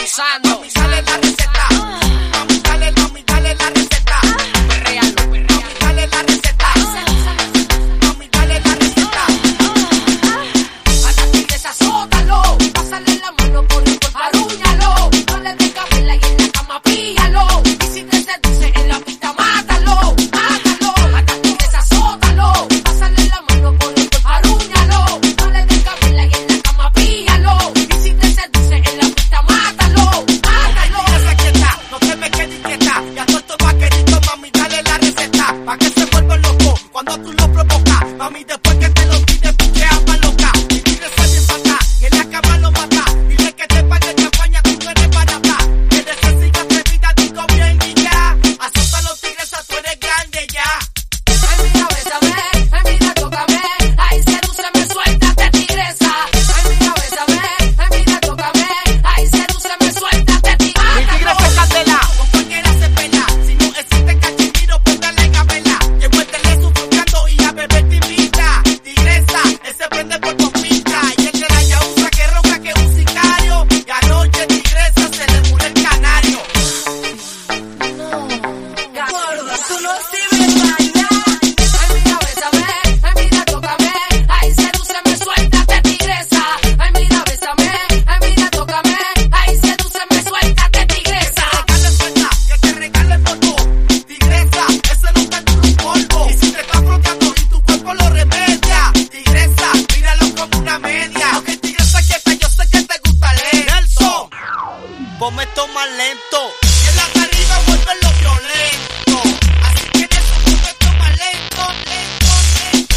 abusando. Mami, dale la receta. Mami, dale la receta. Perréalo, Mami, dale la receta. Mami, dale la receta. a la tigresa azótalo, pásale la mano por el cuerpo, arrúñalo, no le des cabela y en la cama píllalo, y si te seduce en la pista mátalo, mátalo, a la tigresa azótalo, pásale la mano por el cuerpo, arrúñalo, no le des cabela y en la cama píllalo, y si te seduce en la pista mátalo, mátalo. Tigresa quieta, no te me quedes quieta. Y a todos estos vaqueritos, mami, dale la receta. Pa' que se vuelvan locos cuando tú lo provocas. Mami, después que te lo tires, pichea pa' loca. Mi tigresa bien falta, y en la cama lo mata. Dile que te pague campaña, tú no eres barata. Quieres que siga atrevida, digo bien y ya. Azótalo, tigresa, tú eres grande ya. Ay, mira, bésame, ay, mira, tócame, ay, sedúceme, suéltate, tigresa. Ay, mira, bésame, ay, mira, tócame, ay, sedúceme, suéltate, tigresa. Mi tigresa es candela, con cualquiera se pela. Si no existe cachimiro, pues dale cabela. Llegó el teleso frustrando y a beber te invita. Tigresa, él se prende por compita. Y el de la yauza que roca que un sicario. Y anoche tigresa se le murió el canario. Gorda, tú no sirves bailar. Ay, mira, bésame, ay, mira, tócame, ay, sedúceme, suéltate, tigresa. Ay, mira, bésame, ay, mira, tócame, ay, sedúceme, suéltate, tigresa. Regale suelta, que te regale polvo. Tigresa, ese no está en tu polvo. Y si te estás froteando y tu cuerpo lo remedia. Tigresa, míralo como una media. Ok, tigresa quieta, yo sé que te gusta leer. Nelson, ponme esto más lento. Y en la tarima vuelve lo violento. Así que Nelson, ponme esto más lento, lento.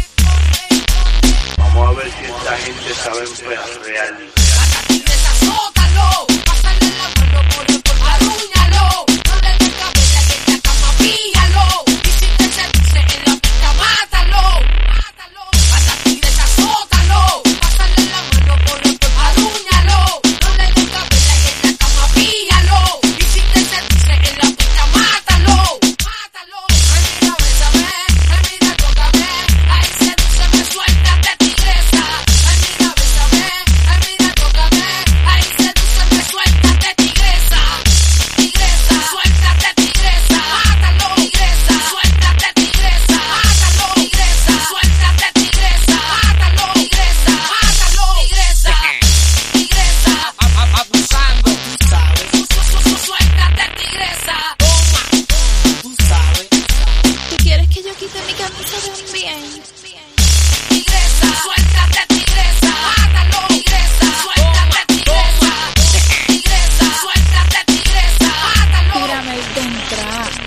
Vamos a ver si esta gente sabe perrear. A la tigresa azótalo, pásale la mano por el cuerpo, arrúñalo, no le des cabela y en la cama píllalo, y si te seduce en la pista mátalo, mátalo. A la tigresa azótalo, pásale la mano por el cuerpo, arrúñalo, no le des cabela y en la cama píllalo, y si te seduce en la pista mátalo, mátalo. Ay, mira, bésame, ay, mira, tócame, ay, sedúceme, suéltate, tigresa. Ay, mira, bésame, ay, mira, tócame, ay, sedúceme, suéltate, tigresa. Tigresa, suéltate, tigresa. Mátalo, tigresa, suéltate, tigresa. Mátalo, tigresa, suéltate, tigresa. Mátalo, tigresa, mátalo, tigresa. Tigresa, abusando, tú sabes. Suéltate, tigresa. Toma, tú sabes. ¿Tú quieres que yo quite mi camisa también? Tigresa, suéltate, tigresa. Mátalo, tigresa, suéltate, tigresa. Tigresa, suéltate, tigresa. Mátalo. Tírame el dentro.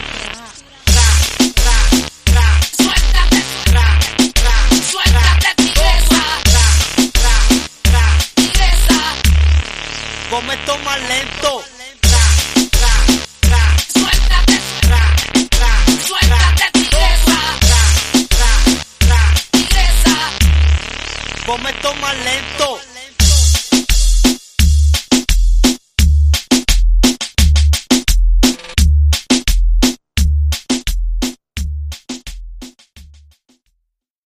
Suéltate, suéltate, tigresa. Tigresa, Ponme esto más lento. suéltate, suéltate, tigresa. Tigresa, Ponme esto más lento.